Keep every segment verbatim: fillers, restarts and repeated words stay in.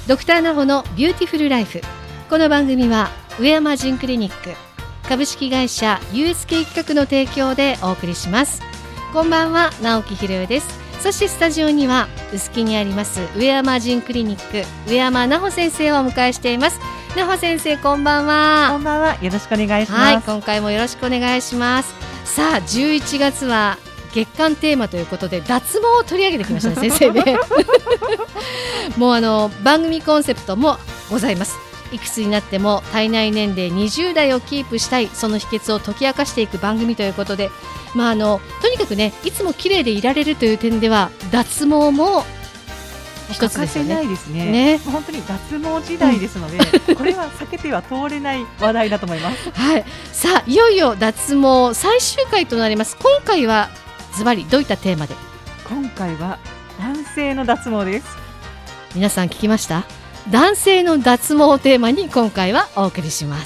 ドクターナホのビューティフルライフ。この番組は上山ジンクリニック株式会社 ユーエスケー 企画の提供でお送りします。こんばんは、直木ひろえです。そしてスタジオには臼杵にあります上山ジンクリニック上山奈穂先生をお迎えしています。奈穂先生、こんばんは。 こんばんは、よろしくお願いします。 はい、今回もよろしくお願いします。さあ、じゅういちがつは月間テーマということで脱毛を取り上げてきましたね、先生ねもうあの番組コンセプトもございます。いくつになっても体内年齢にじゅう代をキープしたい、その秘訣を解き明かしていく番組ということで、まあ、あのとにかくね、いつも綺麗でいられるという点では脱毛も一つですよね。 欠かせないですね。 ね、 本当に脱毛時代ですので、うん、これは避けては通れない話題だと思いますはい、さあいよいよ脱毛最終回となります。今回はズバリどういったテーマで？ 今回は男性の脱毛です。 皆さん聞きました？男性の脱毛をテーマに今回はお送りします。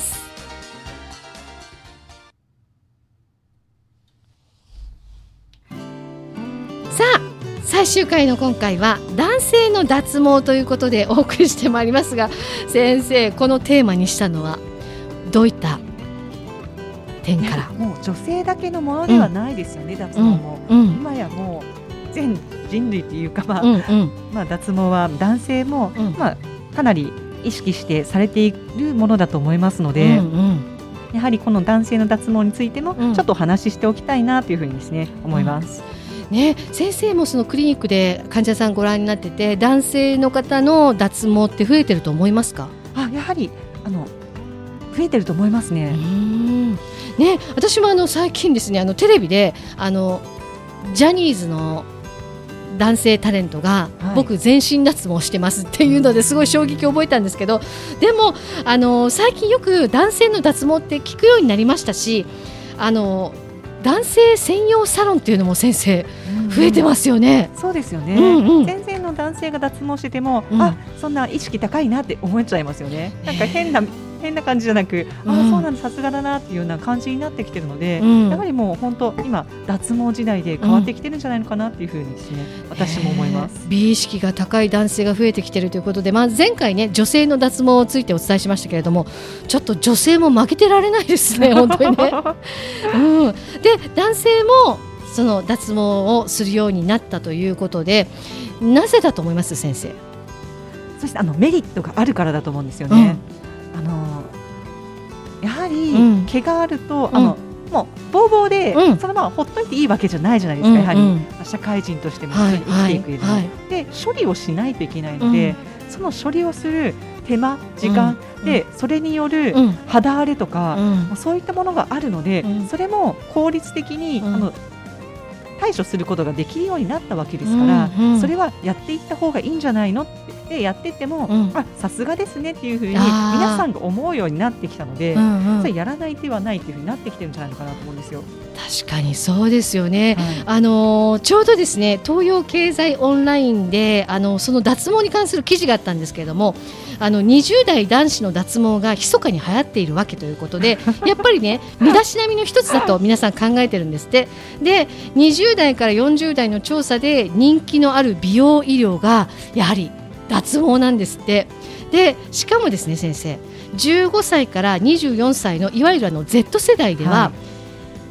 さあ、最終回の今回は男性の脱毛ということでお送りしてまいりますが、先生、このテーマにしたのはどういった点から？ もう女性だけのものではないですよね、うん、脱毛も、うんうん、今やもう全人類というか、まあうんうんまあ、脱毛は男性も、うんまあ、かなり意識してされているものだと思いますので、うんうん、やはりこの男性の脱毛についてもちょっとお話ししておきたいなというふうにですね、思います、 うんね、先生もそのクリニックで患者さんご覧になってて、男性の方の脱毛って増えてると思いますか？ あ、やはりあの増えてると思いますね。 うんね、私もあの最近ですね、あのテレビであのジャニーズの男性タレントが、はい、僕全身脱毛してますっていうのですごい衝撃を覚えたんですけど、でもあの最近よく男性の脱毛って聞くようになりましたし、あの男性専用サロンっていうのも先生増えてますよね、 うん、そうですよね、 うんうん、 全然の男性が脱毛してても、 うん、 あ、そんな意識高いなって思っちゃいますよね。なんか変な変な感じじゃなく、うん、あ、そうなんだ、さすがだなっていうような感じになってきてるので、うん、やはりもう本当今脱毛時代で変わってきてるんじゃないのかなっていうふうにですね、うん、私も思います。 美意識が高い男性が増えてきてるということで、まあ、前回ね、女性の脱毛についてお伝えしましたけれども、ちょっと女性も負けてられないですね本当にね、うん、で男性もその脱毛をするようになったということで、なぜだと思います先生？ そしてあのメリットがあるからだと思うんですよね、うん、あのやはり毛があると、うん、あのもうボーボーで、うん、そのままほっといていいわけじゃないじゃないですか、うんうん、やはり社会人としても生きていく上で、はいはい、で処理をしないといけないので、うん、その処理をする手間時間、うん、でそれによる肌荒れとか、うん、そういったものがあるので、うん、それも効率的に、うん、あの対処することができるようになったわけですから、うんうん、それはやっていった方がいいんじゃないのってでやっていっても、うん、あ、さすがですねっていうふうに皆さんが思うようになってきたので、うんうん、それやらない手はないっていうふうになってきてるんじゃないのかなと思うんですよ。 確かにそうですよね、はい、あのちょうどですね、東洋経済オンラインであのその脱毛に関する記事があったんですけれども、あのにじゅう代男子の脱毛が密かに流行っているわけということでやっぱりね、身だしなみの一つだと皆さん考えてるんですって。でにじゅう代からよんじゅう代の調査で人気のある美容医療がやはり脱毛なんですって。でしかもですね先生、じゅうごさいからにじゅうよんさいのいわゆるあの Z 世代では、はい、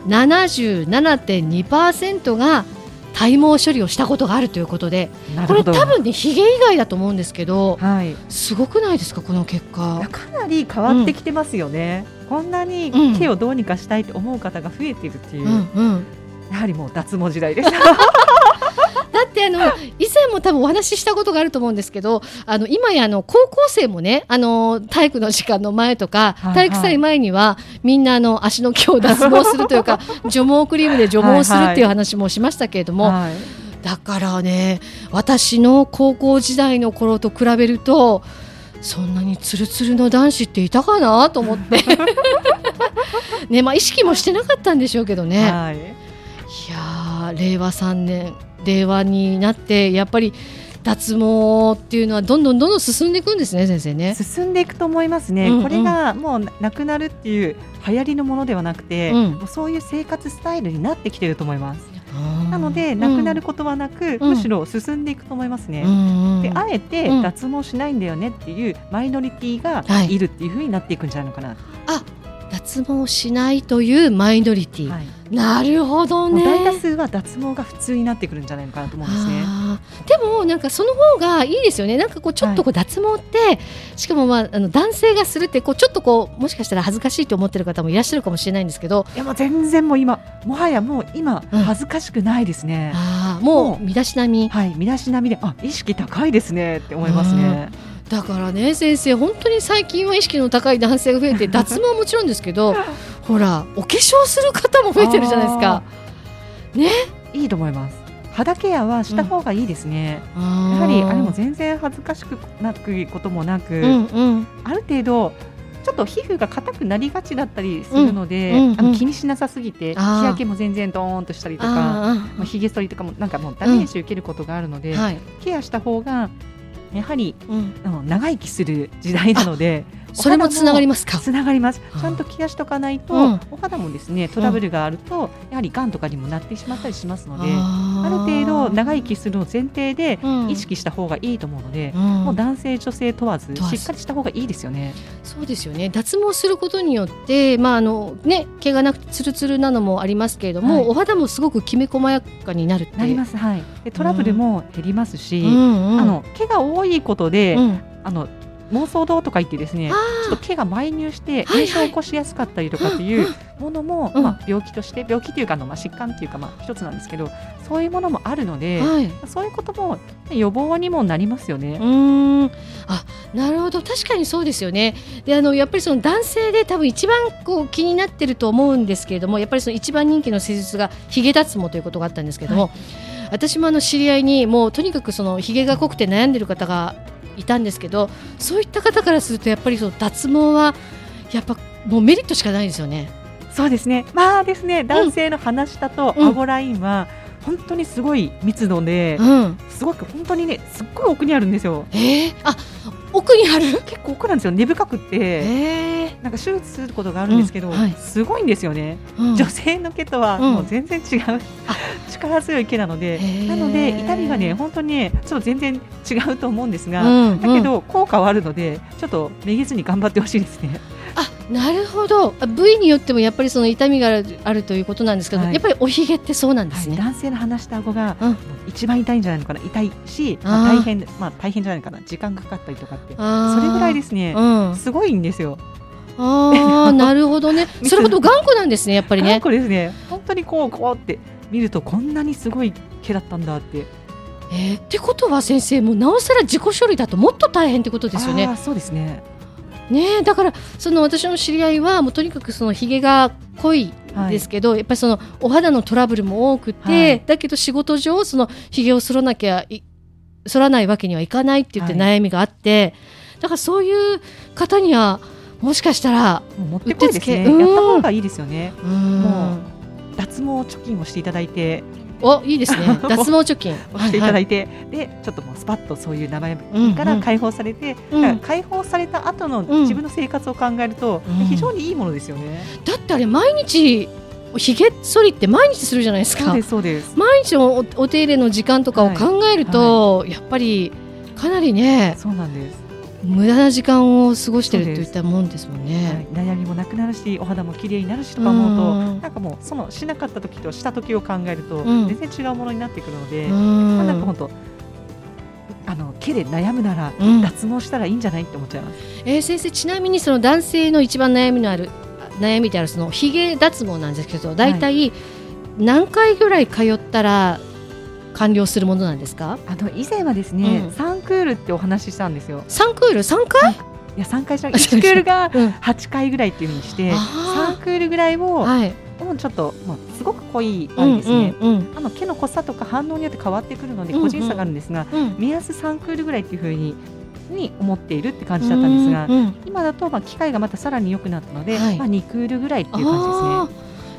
ななじゅうななてんにパーセント が体毛処理をしたことがあるということで、これ多分ねヒゲ以外だと思うんですけど、はい、すごくないですかこの結果。 かなり変わってきてますよね、うん、こんなに毛をどうにかしたいと思う方が増えているっていう、うんうん、やはりもう脱毛時代ですだってあの以前も多分お話ししたことがあると思うんですけど、あの今やあの高校生もね、あの体育の時間の前とか、はいはい、体育祭前にはみんなあの足の毛を脱毛するというか除毛クリームで除毛するっていう話もしましたけれども、はいはい、だからね、私の高校時代の頃と比べるとそんなにツルツルの男子っていたかなと思ってね、まあ、意識もしてなかったんでしょうけどね、はい、いや令和さんねん令和になってやっぱり脱毛っていうのはどんどんどんどん進んでいくんですね先生ね。 進んでいくと思いますね、うんうん、これがもうなくなるっていう流行りのものではなくて、うん、もうそういう生活スタイルになってきていると思います。 なのでなくなることはなく、むしろ進んでいくと思いますね。であえて脱毛しないんだよねっていうマイノリティがいるっていう風になっていくんじゃないのかな、はい、 あ、脱毛しないというマイノリティ、はい、なるほどね。 大多数は脱毛が普通になってくるんじゃないのかなと思うんですね。 でもなんかその方がいいですよね。なんかこうちょっとこう脱毛って、はい、しかも、まあ、あの男性がするってこうちょっとこうもしかしたら恥ずかしいと思ってる方もいらっしゃるかもしれないんですけど、 いやもう全然もう今もはやもう今恥ずかしくないですね、うん、 あもう身だしなみ、 はい、身だしなみであ意識高いですねって思いますね。 だからね先生本当に最近は意識の高い男性が増えて脱毛はもちろんですけどほらお化粧する方も増えてるじゃないですかね。 いいと思います。肌ケアはした方がいいですね、うん、やはりあれも全然恥ずかしくなくこともなく、うんうん、ある程度ちょっと皮膚が硬くなりがちだったりするので、うんうんうん、あの気にしなさすぎて日焼けも全然ドーンとしたりとか、まあ、ひげ剃りとかもなんかもうダメージ受けることがあるので、うんはい、ケアした方がやはり、うん、あの長生きする時代なのでそれもつながりますか。 つながります。ちゃんとケアしとかないと、うん、お肌もですねトラブルがあると、うん、やはりがんとかにもなってしまったりしますので、あ, ある程度長生きするのを前提で意識した方がいいと思うので、うん、もう男性女性問わずしっかりした方がいいですよね。 そうですよね。脱毛することによって、まああのね、毛がなくてツルツルなのもありますけれども、はい、お肌もすごくきめ細やかになるってなります、はい、でトラブルも減りますし、うんうん、あの毛が多いことで、うん、あの妄想道とか言ってですね、ちょっと毛が埋入して炎症を起こしやすかったりとかっていうものも、はいはい、まあ、病気として病気というかあの、まあ、疾患っていうか、まあ、一つなんですけど、そういうものもあるので、はい、そういうことも予防にもなりますよね。 うーん、あ、なるほど、確かにそうですよね。であのやっぱりその男性で多分一番こう気になってると思うんですけれども、やっぱりその一番人気の施術がヒゲ脱毛ということがあったんですけども、はい、私もあの知り合いにもうとにかくそのヒゲが濃くて悩んでる方がいたんですけど、そういった方からするとやっぱりその脱毛はやっぱもうメリットしかないですよね。 そうですね。まあですね、男性の鼻下と顎ラインは本当にすごい密度で、うん、すごく本当にねすっごい奥にあるんですよ。 えー、あ、奥にある？ 結構奥なんですよ。根深くって、えー、なんか手術することがあるんですけど、うん、はい、すごいんですよね、うん、女性の毛とはもう全然違う、うん、力強い毛なので、なので痛みがね本当にねちょっと全然違うと思うんですが、うんうん、だけど効果はあるのでちょっとめげずに頑張ってほしいですね。 あ、なるほど。部位によってもやっぱりその痛みがある、あるということなんですけど、はい、やっぱりおひげってそうなんですね、 はい、男性の鼻下顎が一番痛いんじゃないのかな、痛いし、まあ、大変、まあ、大変じゃないのかな、時間がかかったりとかってそれぐらいですね、うん、すごいんですよ。 あなるほどね。それほど頑固なんですね、やっぱりね。 頑固ですね。本当にこうこうって見るとこんなにすごい毛だったんだって。 えー、ってことは先生もなおさら自己処理だともっと大変ってことですよね。 あ、そうですね。 ね、だからその私の知り合いはもうとにかくそのひげが濃いですけど、はい、やっぱりそのお肌のトラブルも多くて、はい、だけど仕事上そのひげを剃らなきゃい剃らないわけにはいかないって言って悩みがあって、はい、だからそういう方にはもしかしたらもってこいですね、やった方がいいですよね。うん、もう脱毛貯金をしていただいて、 お、いいですね。脱毛貯金をしていただいて、はいはい、でちょっともうスパッとそういう名前から解放されて、うんうん、解放された後の自分の生活を考えると、うん、非常にいいものですよね。 だってあれ毎日ひげ剃りって毎日するじゃないですか。 そうですそうです。 毎日の お, お手入れの時間とかを考えると、はいはい、やっぱりかなりね、 そうなんです、 無駄な時間を過ごしてるといったもんですもんね、 はい、悩みもなくなるしお肌も綺麗になるしとか思うと、うん、なんかもうそのしなかった時とした時を考えると、うん、全然違うものになってくるので、うん、まあ、なんか本当あの毛で悩むなら脱毛したらいいんじゃないって思っちゃいます、 うん、えー、先生ちなみにその男性の一番悩みのある悩みであるそのひげ脱毛なんですけど、だいたい何回ぐらい通ったら完了するものなんですか？ あの以前はですね、うん、さんクールってお話ししたんですよ。 さんクールさんかい？いやさんかいじゃない、いちクールがはちかいぐらいっていう風にして、うん、さんクールぐらいを、はい、もうちょっともうすごく濃い場合ですね、うんうんうん、あの毛の濃さとか反応によって変わってくるので個人差があるんですが、うんうん、目安さんクールぐらいっていう風にに思っているって感じだったんですが、うんうん、今だとまあ機械がまたさらに良くなったので、はい、まあ、にクールぐらいっていう感じですね。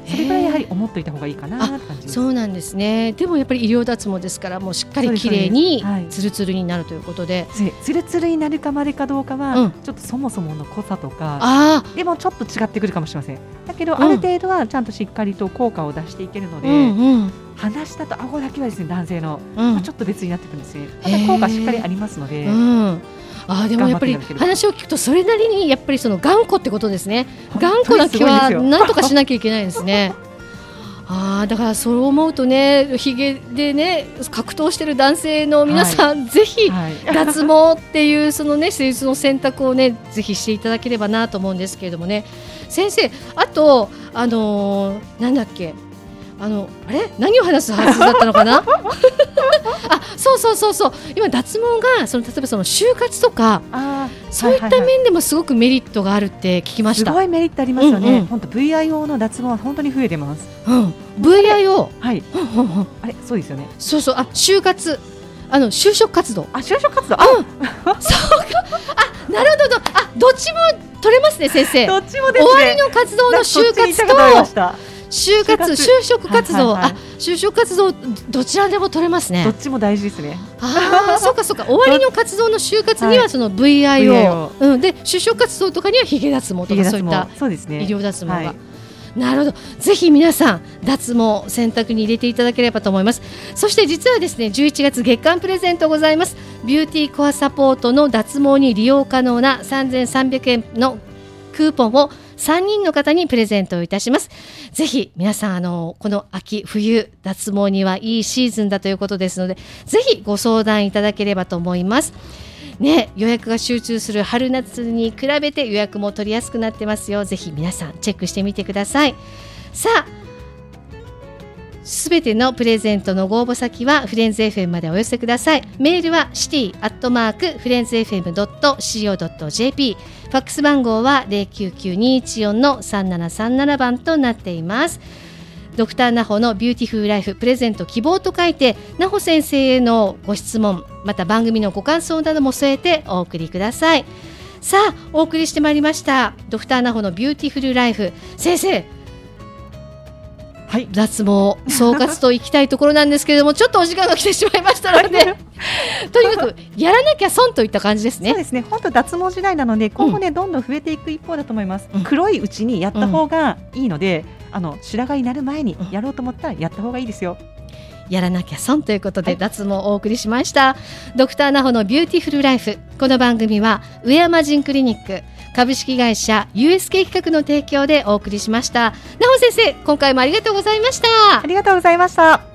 それぐらいやはり思っておいた方がいいかなって感じです。 そうなんですね。でもやっぱり医療脱毛ですからもうしっかりきれいにツルツルになるということで、 ツルツルになるかまでかどうかは、うん、ちょっとそもそもの濃さとかあでもちょっと違ってくるかもしれません。だけど、うん、ある程度はちゃんとしっかりと効果を出していけるので、 うんうん、 鼻下と顎だけはですね男性の、うんまあ、ちょっと別になってくるんですね。また効果しっかりありますので、 うんあでもやっぱり話を聞くとそれなりにやっぱりその頑固ってことですね。頑固だけはなんとかしなきゃいけないですね。あだからそう思うとね、ひげでね格闘している男性の皆さん、はい、ぜひ脱毛っていうそのね施術の選択をねぜひしていただければなと思うんですけれどもね。先生、あとあのー、なんだっけあのあれ何を話すはずだったのかなあそうそうそうそう今脱毛がその例えばその就活とかあそういった面でもすごくメリットがあるって聞きました。 すごいメリットありますよね。本当 ブイアイオー の脱毛は本当に増えてます、 うん、ブイアイオーはい、あれそうですよね。 そうそうあ就活あの就職活動あ就職活動あ、うん、そうかあなるほどあどっちも取れますね先生。 どっちもですね。 終わりの活動の就活と就活、就職活動、はいはいはい、あ、就職活動どちらでも取れますね。 どっちも大事ですね。 ああ、そうかそうか。終わりの活動の就活にはその ブイアイオー、はい、うん、で就職活動とかにはひげ脱毛とかそういったそうですね。 医療脱毛が、はい、なるほど。ぜひ皆さん脱毛選択に入れていただければと思います。そして実はですね、じゅういちがつ月間プレゼントございます。ビューティーコアサポートの脱毛に利用可能なさんぜんさんびゃくえんのクーポンをさんにんの方にプレゼントをいたします。ぜひ皆さんあのこの秋冬脱毛にはいいシーズンだということですので、ぜひご相談いただければと思いますね。予約が集中する春夏に比べて予約も取りやすくなってますよ。ぜひ皆さんチェックしてみてください。さあすべてのプレゼントのご応募先はフレンズ エフエム までお寄せください。メールは シティ アットマーク フレンズエフエム ドット シーオー ドット ジェーピー、 ファックス番号は ゼロきゅうきゅうにいちよん のさんななさんなな 番となっています。ドクターナホのビューティフルライフプレゼント希望と書いて、ナホ先生へのご質問また番組のご感想なども添えてお送りください。さあお送りしてまいりましたドクターナホのビューティフルライフ。先生、はい、脱毛総括といきたいところなんですけれどもちょっとお時間が来てしまいましたのでとにかくやらなきゃ損といった感じですね。 そうですね。本当脱毛時代なので今後ね、うん、どんどん増えていく一方だと思います、うん、黒いうちにやった方がいいので、うん、あの白髪になる前にやろうと思ったらやった方がいいですよ。 やらなきゃ損ということで、はい、脱毛をお送りしました。ドクターナホのビューティフルライフ。この番組は上山人クリニック株式会社 ユーエスケー 企画の提供でお送りしました。ナホ先生、今回もありがとうございました。 ありがとうございました。